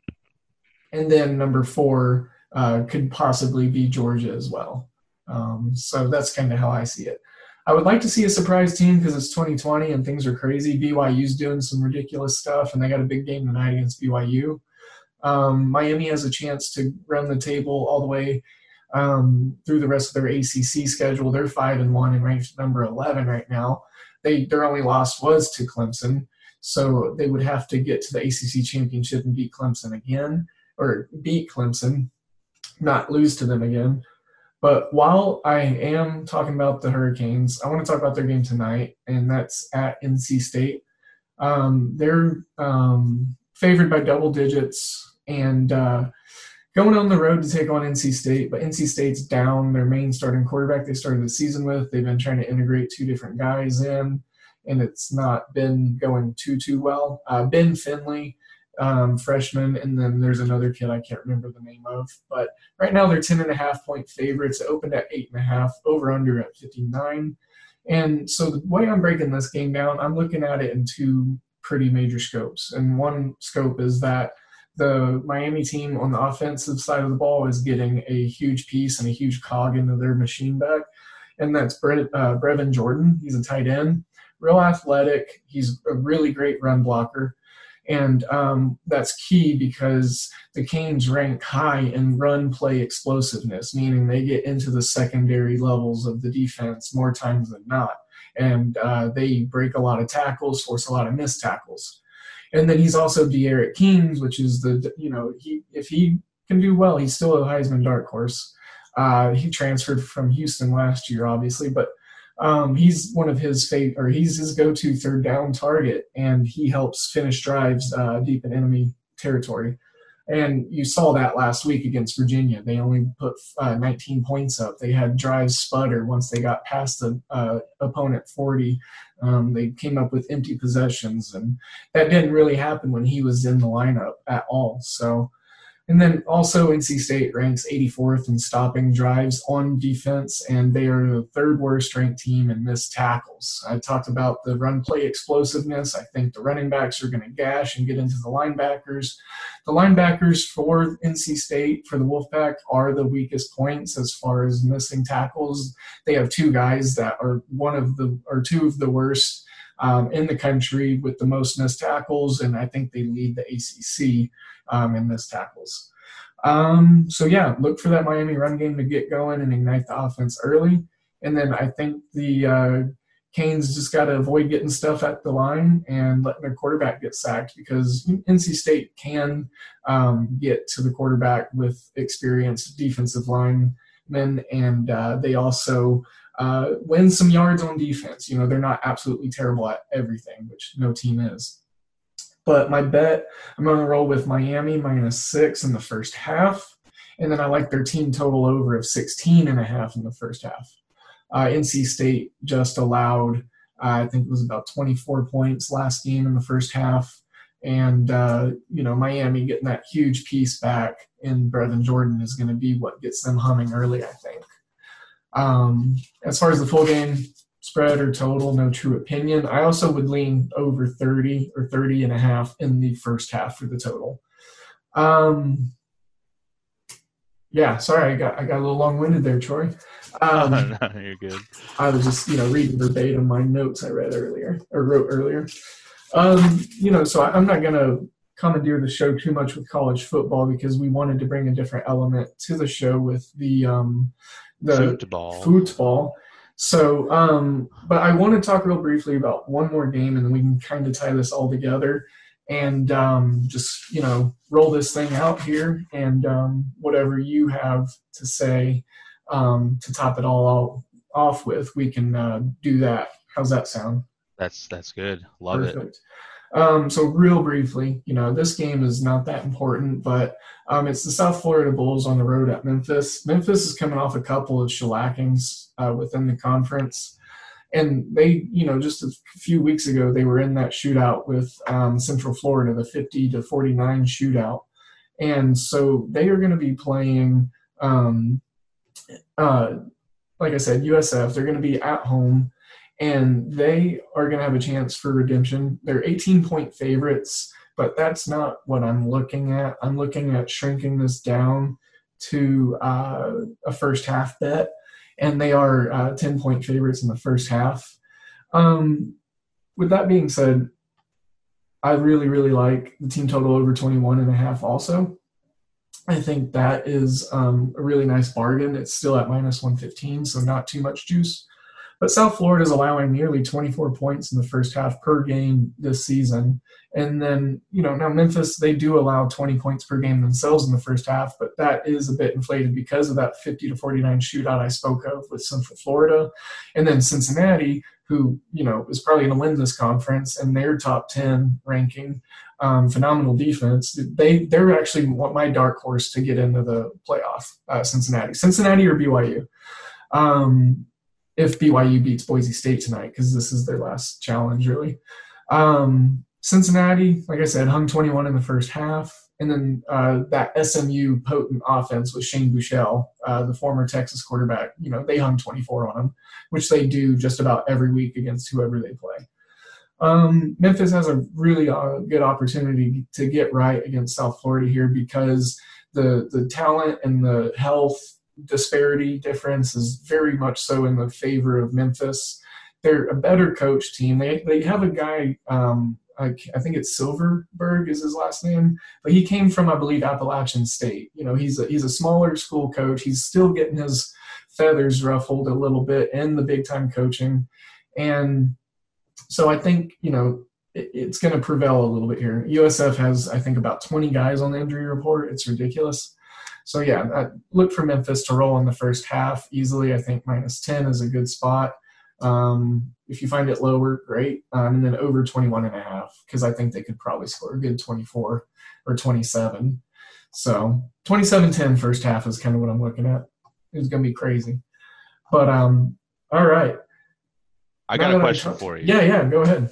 and then number four uh, could possibly be Georgia as well. Um, so that's kind of how I see it. I would like to see a surprise team because it's twenty twenty and things are crazy. B Y U's doing some ridiculous stuff, and they got a big game tonight against B Y U. Um, Miami has a chance to run the table all the way um, through the rest of their A C C schedule. They're five and one and ranked number eleven right now. They their only loss was to Clemson, so they would have to get to the A C C championship and beat Clemson again, or beat Clemson, not lose to them again. But while I am talking about the Hurricanes, I want to talk about their game tonight, and that's at N C State. Um, they're um, favored by double digits and uh, going on the road to take on N C State. But N C State's down their main starting quarterback they started the season with. They've been trying to integrate two different guys in, and it's not been going too, too well. Uh, Ben Finley, um, freshman, and then there's another kid I can't remember the name of. But right now they're ten and a half point favorites. It opened at eight and a half, over under at fifty-nine. And so the way I'm breaking this game down, I'm looking at it in two pretty major scopes. And one scope is that the Miami team on the offensive side of the ball is getting a huge piece and a huge cog into their machine back. And that's Bre- uh, Brevin Jordan. He's a tight end, real athletic. He's a really great run blocker. And um, that's key because the Canes rank high in run play explosiveness, meaning they get into the secondary levels of the defense more times than not. And uh, they break a lot of tackles, force a lot of missed tackles. And then he's also De'Aaron Kings, which is the, you know, he if he can do well, he's still a Heisman dark horse. Uh, he transferred from Houston last year, obviously, but Um, he's one of his fav- or he's his go-to third down target, and he helps finish drives uh, deep in enemy territory. And you saw that last week against Virginia. They only put uh, nineteen points up. They had drives sputter once they got past the uh, opponent forty. Um, they came up with empty possessions, and that didn't really happen when he was in the lineup at all. So, and then also N C State ranks eighty-fourth in stopping drives on defense, and they are the third worst ranked team in missed tackles. I talked about the run play explosiveness. I think the running backs are going to gash and get into the linebackers. The linebackers for N C State, for the Wolfpack, are the weakest points as far as missing tackles. They have two guys that are one of the, or two of the worst um, in the country with the most missed tackles, and I think they lead the A C C um, in missed tackles. Um, so yeah, look for that Miami run game to get going and ignite the offense early. And then I think the uh, Canes just got to avoid getting stuff at the line and letting their quarterback get sacked, because N C State can um, get to the quarterback with experienced defensive linemen, and uh, they also uh, win some yards on defense. You know, they're not absolutely terrible at everything, which no team is. But my bet, I'm going to roll with Miami minus six in the first half, and then I like their team total over of sixteen and a half in the first half. Uh, N C State just allowed, uh, I think it was about twenty-four points last game in the first half. And, uh, you know, Miami getting that huge piece back in Brevin Jordan is going to be what gets them humming early, I think. Um, as far as the full game spread or total, no true opinion. I also would lean over thirty or thirty and a half in the first half for the total. Um, yeah, sorry, I got I got a little long-winded there, Troy. Um, no, you're good. I was just, you know, reading verbatim my notes I read earlier or wrote earlier. Um, you know, so I, I'm not going to commandeer the show too much with college football, because we wanted to bring a different element to the show with the um, the football. football. So, um, but I want to talk real briefly about one more game, and then we can kind of tie this all together and um, just, you know, roll this thing out here, and um, whatever you have to say um, to top it all off with, we can uh, do that. How's that sound? That's that's good. Love Perfect. it. Um, so real briefly, you know, this game is not that important, but um, it's the South Florida Bulls on the road at Memphis. Memphis is coming off a couple of shellackings uh, within the conference. And they, you know, just a few weeks ago, they were in that shootout with um, Central Florida, the fifty to forty-nine shootout. And so they are going to be playing, um, uh, like I said, U S F. They're going to be at home, and they are going to have a chance for redemption. They're eighteen-point favorites, but that's not what I'm looking at. I'm looking at shrinking this down to uh, a first-half bet, and they are uh, ten-point favorites in the first half. Um, with that being said, I really, really like the team total over twenty-one and a half also. I think that is um, a really nice bargain. It's still at minus one fifteen, so not too much juice. But South Florida is allowing nearly twenty-four points in the first half per game this season. And then, you know, now Memphis, they do allow twenty points per game themselves in the first half, but that is a bit inflated because of that fifty to forty-nine shootout I spoke of with Central Florida. And then Cincinnati, who, you know, is probably going to win this conference, and their top ten ranking, um, phenomenal defense. They, they're actually my dark horse to get into the playoff, uh, Cincinnati. Cincinnati or B Y U. Um, if B Y U beats Boise State tonight, because this is their last challenge, really. Um, Cincinnati, like I said, hung twenty-one in the first half. And then uh, that S M U potent offense with Shane Buechele, uh, the former Texas quarterback, you know, they hung twenty-four on him, which they do just about every week against whoever they play. Um, Memphis has a really uh, good opportunity to get right against South Florida here, because the the talent and the health disparity difference is very much so in the favor of Memphis. They're a better coach team. They they have a guy, um, I, I think it's Silverberg is his last name, but he came from, I believe, Appalachian State. You know, he's a, he's a smaller school coach. He's still getting his feathers ruffled a little bit in the big time coaching. And so I think, you know, it, it's going to prevail a little bit here. U S F has, I think, about twenty guys on the injury report. It's ridiculous. So, yeah, I look for Memphis to roll in the first half easily. I think minus ten is a good spot. Um, if you find it lower, great. Um, and then over twenty-one and a half, because I think they could probably score a good twenty-four or twenty-seven. So twenty-seven ten first half is kind of what I'm looking at. It's going to be crazy. But, um, all right. I got a question for you. Yeah, yeah, go ahead.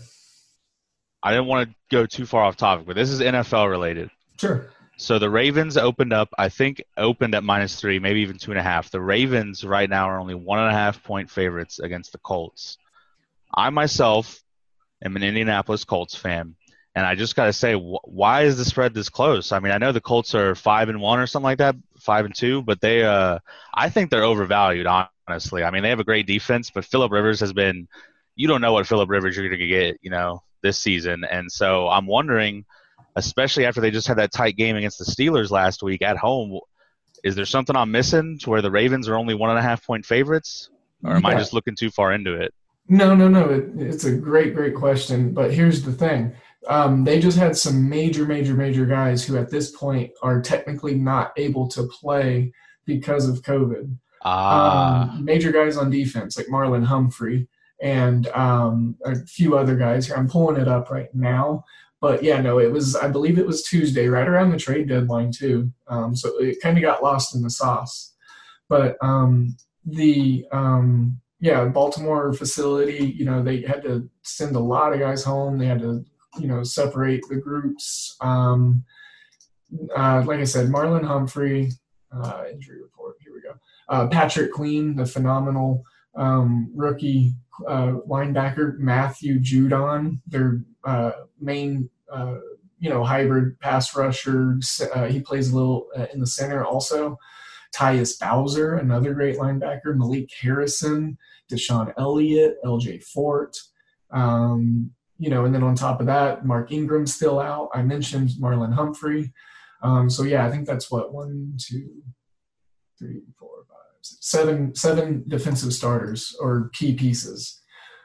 I didn't want to go too far off topic, but this is N F L related. Sure. So the Ravens opened up, I think, opened at minus three, maybe even two and a half. The Ravens right now are only one and a half point favorites against the Colts. I myself am an Indianapolis Colts fan, and I just got to say, wh- why is the spread this close? I mean, I know the Colts are five and one or something like that, five and two, but they, uh, I think they're overvalued. Honestly, I mean, they have a great defense, but Phillip Rivers has been. You don't know what Phillip Rivers you're going to get, you know, this season, and so I'm wondering. Especially after they just had that tight game against the Steelers last week at home. Is there something I'm missing to where the Ravens are only one and a half point favorites? Or am yeah. I just looking too far into it? No, no, no. It, it's a great, great question. But here's the thing. Um, they just had some major, major, major guys who at this point are technically not able to play because of COVID. Ah. Um, major guys on defense like Marlon Humphrey and um, a few other guys here. I'm pulling it up right now. But, yeah, no, it was – I believe it was Tuesday, right around the trade deadline too. Um, so it kind of got lost in the sauce. But um, the um, – yeah, Baltimore facility, you know, they had to send a lot of guys home. They had to, you know, separate the groups. Um, uh, like I said, Marlon Humphrey, uh, injury report, here we go. Uh, Patrick Queen, the phenomenal um, rookie uh, linebacker, Matthew Judon, their uh, main, uh, you know, hybrid pass rusher. Uh, he plays a little uh, in the center also. Tyus Bowser, another great linebacker. Malik Harrison, Deshaun Elliott, L J Fort. Um, you know, and then on top of that, Mark Ingram's still out. I mentioned Marlon Humphrey. Um, so, yeah, I think that's what, one, two, three, four, five, six, seven, seven defensive starters or key pieces.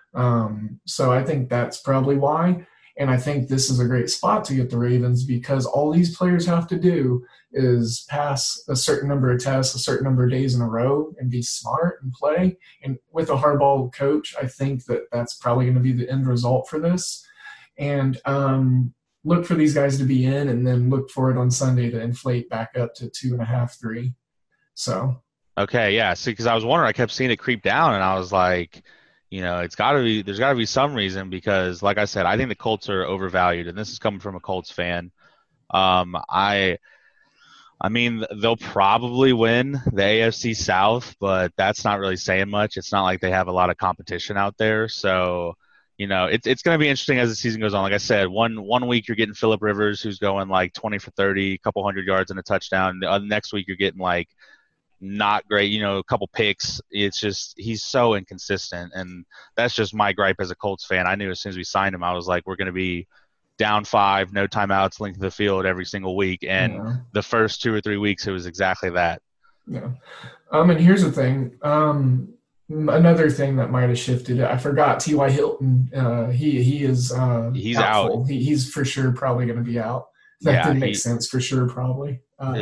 Um, so I think that's probably why. And I think this is a great spot to get the Ravens because all these players have to do is pass a certain number of tests, a certain number of days in a row, and be smart and play. And with a hardball coach, I think that that's probably going to be the end result for this. And um, look for these guys to be in and then look for it on Sunday to inflate back up to two and a half, three. So. Okay, yeah. See, because I was wondering, I kept seeing it creep down, and I was like – you know, it's got to be – there's got to be some reason because, like I said, I think the Colts are overvalued, and this is coming from a Colts fan. Um, I I mean, they'll probably win the A F C South, but that's not really saying much. It's not like they have a lot of competition out there. So, you know, it's it's going to be interesting as the season goes on. Like I said, one one week you're getting Phillip Rivers who's going like twenty for thirty, a couple hundred yards and a touchdown. The next week you're getting like – not great, you know, a couple picks. It's just he's so inconsistent, and that's just my gripe as a Colts fan. I knew as soon as we signed him, I was like, we're going to be down five, no timeouts, length of the field every single week. And yeah. the first two or three weeks, it was exactly that. Yeah. Um, and here's the thing. Um, another thing that might have shifted. I forgot T Y. Hilton. Uh, he he is uh, he's doubtful. out. He, he's for sure probably going to be out. That yeah, didn't make he, sense for sure, probably. Uh,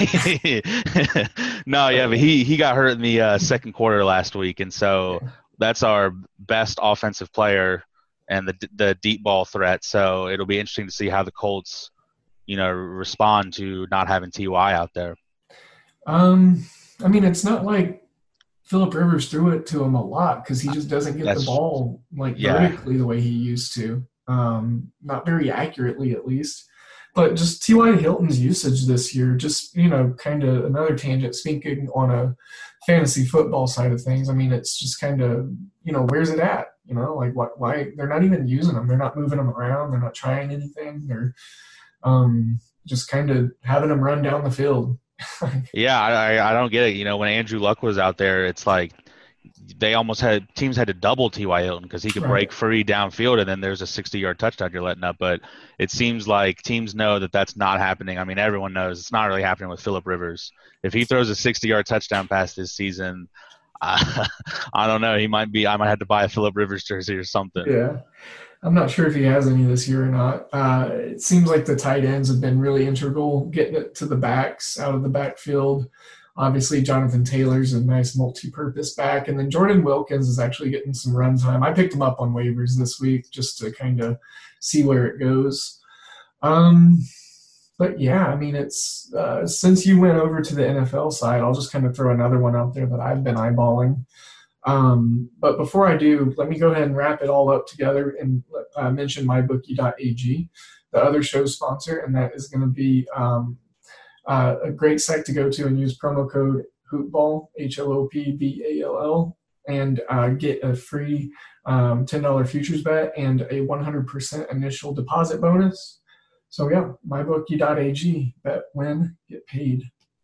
no, yeah, but he, he got hurt in the uh, second quarter last week, and so yeah. that's our best offensive player and the the deep ball threat. So it'll be interesting to see how the Colts, you know, respond to not having T Y out there. Um, I mean, it's not like Phillip Rivers threw it to him a lot because he just doesn't get that's, the ball like yeah. vertically the way he used to. Um, not very accurately, at least. But just T Y. Hilton's usage this year, just, you know, kind of another tangent, speaking on a fantasy football side of things. I mean, it's just kind of, you know, where's it at? You know, like what, why they're not even using them. They're not moving them around. They're not trying anything. They're um, just kind of having them run down the field. yeah, I, I don't get it. You know, when Andrew Luck was out there, it's like, they almost had teams had to double T Y. Hilton because he could right. break free downfield, and then there's a sixty-yard touchdown you're letting up. But it seems like teams know that that's not happening. I mean, everyone knows it's not really happening with Phillip Rivers. If he throws a sixty-yard touchdown pass this season, uh, I don't know. He might be. I might have to buy a Phillip Rivers jersey or something. Yeah, I'm not sure if he has any this year or not. Uh, it seems like the tight ends have been really integral, getting it to the backs out of the backfield. obviously Jonathan Taylor's a nice multi-purpose back, and then Jordan Wilkins is actually getting some run time. I picked him up on waivers this week just to kind of see where it goes. Um, but yeah, I mean, it's uh, since you went over to the N F L side, I'll just kind of throw another one out there that I've been eyeballing. Um, but before I do, let me go ahead and wrap it all up together and uh, mention my bookie dot a g, the other show sponsor, and that is going to be um, uh, a great site to go to and use promo code HOOPBALL, H O O P B A L L, and uh, get a free um, ten dollars futures bet and a one hundred percent initial deposit bonus. So yeah, my bookie dot a g, bet, win, get paid.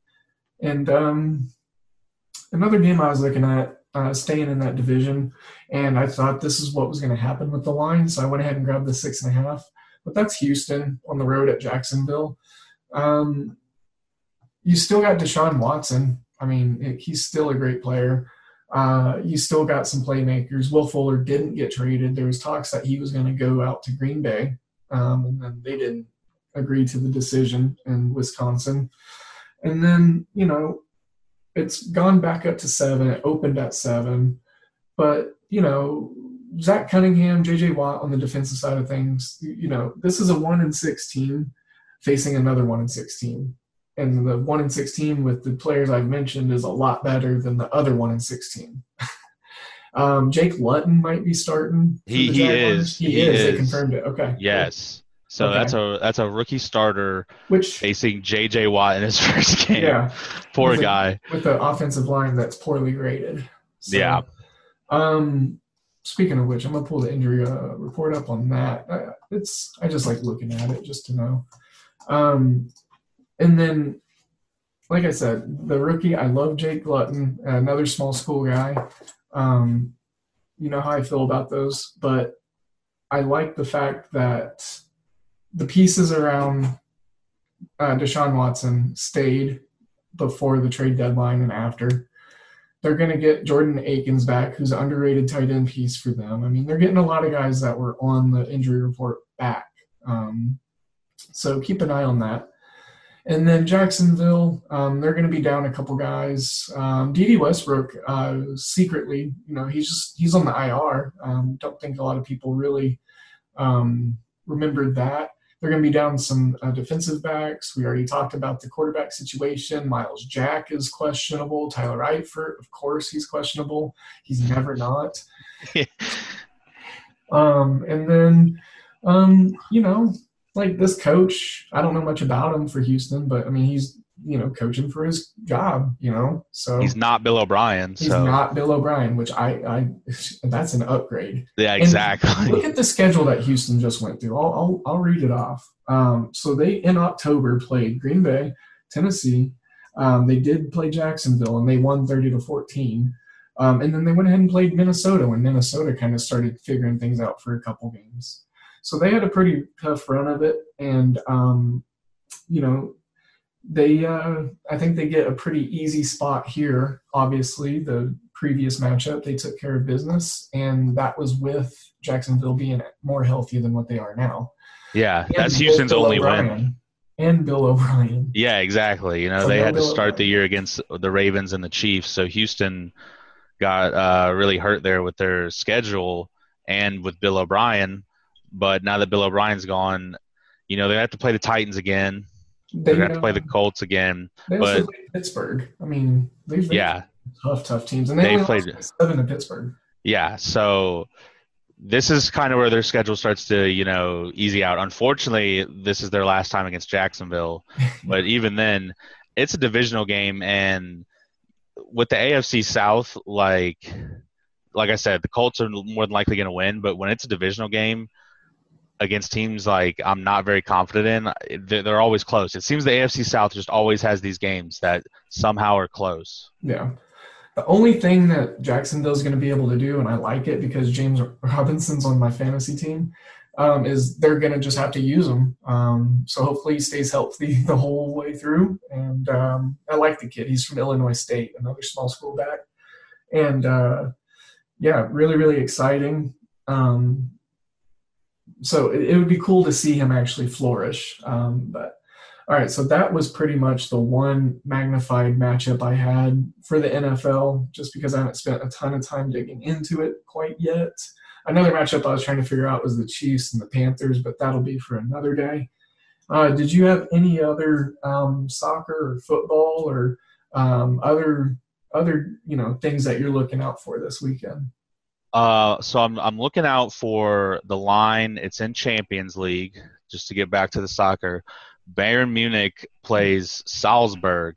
And um, another game I was looking at, uh, staying in that division, and I thought this is what was going to happen with the line, so I went ahead and grabbed the six and a half. But that's Houston on the road at Jacksonville. Um, you still got Deshaun Watson. I mean, it, he's still a great player. Uh, you still got some playmakers. Will Fuller didn't get traded. There was talks that he was going to go out to Green Bay, um, and then they didn't agree to the decision in Wisconsin. And then, you know, it's gone back up to seven. It opened at seven. But, you know, Zach Cunningham, J J Watt on the defensive side of things, you know, this is a one and six team facing another one and six team. And the one and six team with the players I've mentioned is a lot better than the other one and six team. um, Jake Luton might be starting. He he is. He, he is. is. They confirmed it. Okay. Yes. So okay. that's a that's a rookie starter Which, facing J J Watt in his first game. Yeah. Poor with guy. A, with the offensive line that's poorly graded. So, yeah. Um, speaking of which, I'm gonna pull the injury uh, report up on that. Uh, it's I just like looking at it just to know. Um, and then, like I said, the rookie, I love Jake Luton, another small school guy. Um, you know how I feel about those, but I like the fact that the pieces around uh, Deshaun Watson stayed before the trade deadline and after. They're going to get Jordan Akins back, who's an underrated tight end piece for them. I mean, they're getting a lot of guys that were on the injury report back. Um, so keep an eye on that. And then Jacksonville, um, they're going to be down a couple guys. Um, D D Westbrook, uh, secretly, you know, he's just he's on the I R. Um, don't think a lot of people really um, remembered that. They're going to be down some uh, defensive backs. We already talked about the quarterback situation. Miles Jack is questionable. Tyler Eifert, of course, he's questionable. He's never not. um, and then, um, you know, like this coach, I don't know much about him for Houston, but, I mean, he's, you know, coaching for his job, you know. So he's not Bill O'Brien. He's so. not Bill O'Brien, which I, I that's an upgrade. Yeah, exactly. And look at the schedule that Houston just went through. I'll I'll, I'll read it off. Um, so they in October played Green Bay, Tennessee. Um, they did play Jacksonville, and they won thirty to fourteen. Um, and then they went ahead and played Minnesota when Minnesota kind of started figuring things out for a couple games. So they had a pretty tough run of it, and um, you know. They, uh, I think they get a pretty easy spot here. Obviously, the previous matchup, they took care of business, and that was with Jacksonville being more healthy than what they are now. Yeah, and that's Houston's only O'Brien win. And Bill O'Brien. Yeah, exactly. You know, So they no had to Bill start the O'Brien. year against the Ravens and the Chiefs, so Houston got uh, really hurt there with their schedule and with Bill O'Brien. But now that Bill O'Brien's gone, you know, they have to play the Titans again. They They have to uh, play the Colts again. They but- also played Pittsburgh. I mean, they've they've Yeah, tough, tough teams, and they, They only played- lost by seven to Pittsburgh. yeah. So this is kind of where their schedule starts to, you know, easy out. Unfortunately, this is their last time against Jacksonville. But even then, it's a divisional game, and with the A F C South, like like I said, the Colts are more than likely going to win. But when it's a divisional game against teams like I'm not very confident in, they're, they're always close. It seems the A F C South just always has these games that somehow are close. Yeah. The only thing that Jacksonville's going to be able to do, and I like it because James Robinson's on my fantasy team, um, is they're going to just have to use him. Um, so hopefully he stays healthy the whole way through. And um, I like the kid. He's from Illinois State, another small school back. And, uh, yeah, really, really exciting. Um, so it, it would be cool to see him actually flourish. Um, but All right, so that was pretty much the one magnified matchup I had for the N F L, just because I haven't spent a ton of time digging into it quite yet. Another matchup I was trying to figure out was the Chiefs and the Panthers, but that'll be for another day. Uh, did you have any other um, soccer or football or um, other other you know things that you're looking out for this weekend? Uh, so I'm I'm looking out for the line. It's in Champions League. Just to get back to the soccer, Bayern Munich plays Salzburg,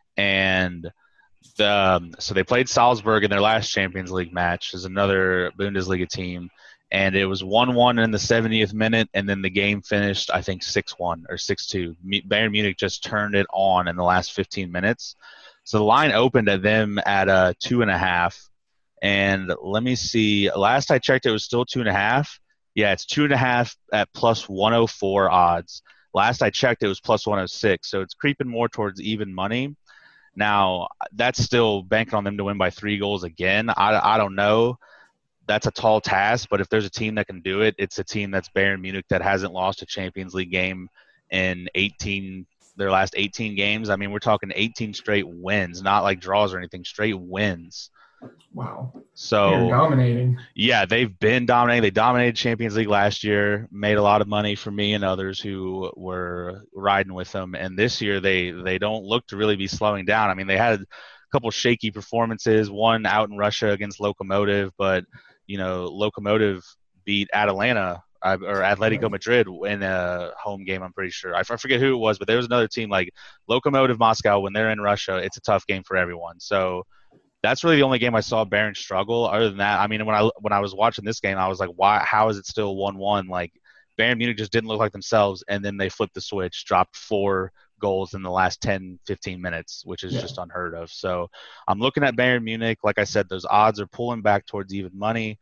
and the um, so they played Salzburg in their last Champions League match. There's another Bundesliga team. And it was one one in the seventieth minute, and then the game finished, I think, six one or six two. Bayern Munich just turned it on in the last fifteen minutes. So the line opened at them at a two and a half. And let me see. Last I checked, it was still two and a half. Yeah, it's two and a half at plus one oh four odds. Last I checked, it was plus one oh six. So it's creeping more towards even money. Now, that's still banking on them to win by three goals again. I, I don't know. That's a tall task, but if there's a team that can do it, it's a team that's Bayern Munich that hasn't lost a Champions League game in eighteen their last eighteen games. I mean, we're talking eighteen straight wins, not like draws or anything, straight wins. Wow. So they're dominating. Yeah, they've been dominating. They dominated Champions League last year, made a lot of money for me and others who were riding with them. And this year they they don't look to really be slowing down. I mean, they had a couple shaky performances, one out in Russia against Lokomotiv, but you know, Lokomotiv beat Atalanta uh, or Atletico Madrid in a home game, I'm pretty sure. I, I forget who it was, but there was another team like Lokomotiv Moscow. When they're in Russia, it's a tough game for everyone. So that's really the only game I saw Bayern struggle. Other than that, I mean, when I when I was watching this game, I was like, why? How is it still one one? Like, Bayern Munich just didn't look like themselves, and then they flipped the switch, dropped four goals in the last ten, fifteen minutes, which is yeah. just unheard of. So I'm looking at Bayern Munich. Like I said, those odds are pulling back towards even money.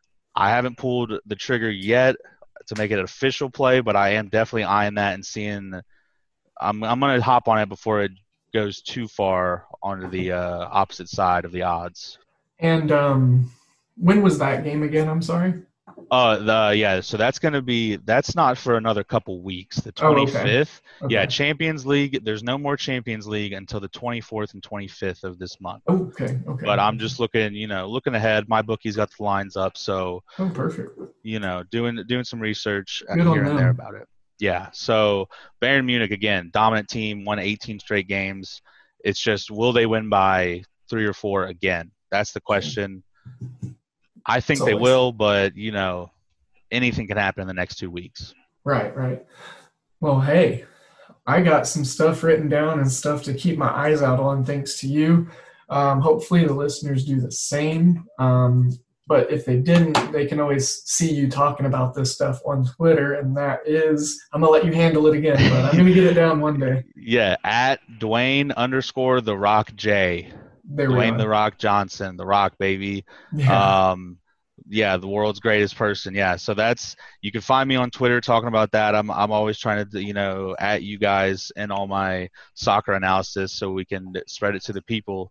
I haven't pulled the trigger yet to make it an official play, but I am definitely eyeing that and seeing I'm, – I'm going to hop on it before it goes too far onto the uh, opposite side of the odds. And um, when was that game again? I'm sorry. Uh, the yeah, so that's going to be – that's not for another couple weeks, the twenty-fifth. Oh, okay. Yeah, Okay. Champions League, there's no more Champions League until the twenty-fourth and twenty-fifth of this month. Oh, okay, okay. But I'm just looking, you know, looking ahead. My bookie's got the lines up, so Oh, perfect. you know, doing doing some research Good on here and there them. about it. Yeah, so Bayern Munich, again, dominant team, won eighteen straight games. It's just, will they win by three or four again? That's the question. I think It's they always- will, but, you know, anything can happen in the next two weeks. Right, right. Well, hey, I got some stuff written down and stuff to keep my eyes out on, thanks to you. Um, hopefully the listeners do the same. Um, but if they didn't, they can always see you talking about this stuff on Twitter, and that is, I'm going to let you handle it again, but I'm going to get it down one day. Yeah, at Dwayne underscore The Rock J. There we Dwayne are. The Rock Johnson, The Rock, baby. Yeah. Um, yeah, the world's greatest person. Yeah, so that's, you can find me on Twitter talking about that. I'm I'm always trying to, you know, at you guys and all my soccer analysis so we can spread it to the people.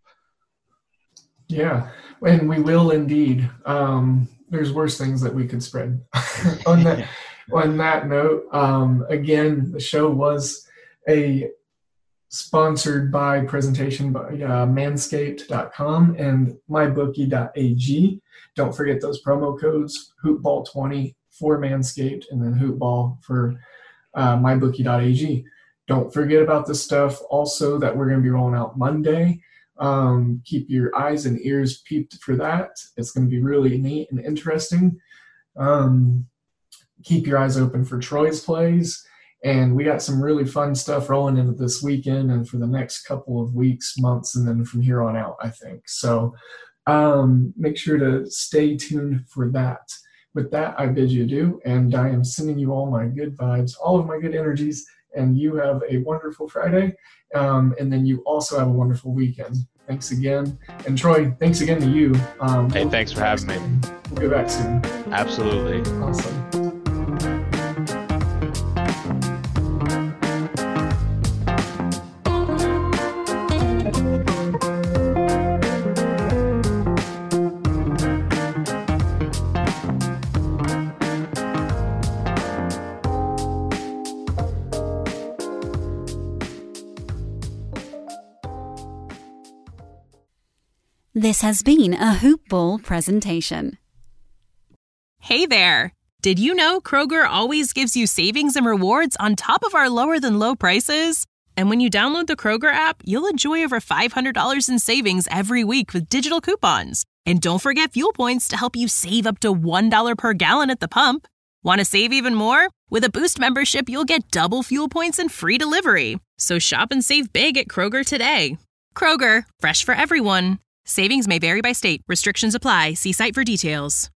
Yeah, and we will indeed. Um, there's worse things that we could spread. on that on that note, um, again, the show was a sponsored by presentation by uh, manscaped dot com and my bookie dot a g. Don't forget those promo codes, hoopball twenty for Manscaped and then hoopball for uh, my bookie dot a g. Don't forget about the stuff also that we're going to be rolling out Monday. Um, keep your eyes and ears peeped for that. It's going to be really neat and interesting. Um, keep your eyes open for Troy's plays. And we got some really fun stuff rolling into this weekend and for the next couple of weeks, months, and then from here on out, I think. So um, make sure to stay tuned for that. With that, I bid you adieu, and I am sending you all my good vibes, all of my good energies, and you have a wonderful Friday. Um, and then you also have a wonderful weekend. Thanks again. And Troy, thanks again to you. Um, Hey, we'll thanks for having me. We'll go back soon. Absolutely. Awesome. This has been a Hoop Ball presentation. Hey there! Did you know Kroger always gives you savings and rewards on top of our lower than low prices? And when you download the Kroger app, you'll enjoy over five hundred dollars in savings every week with digital coupons. And don't forget fuel points to help you save up to one dollar per gallon at the pump. Want to save even more? With a Boost membership, you'll get double fuel points and free delivery. So shop and save big at Kroger today. Kroger, fresh for everyone. Savings may vary by state. Restrictions apply. See site for details.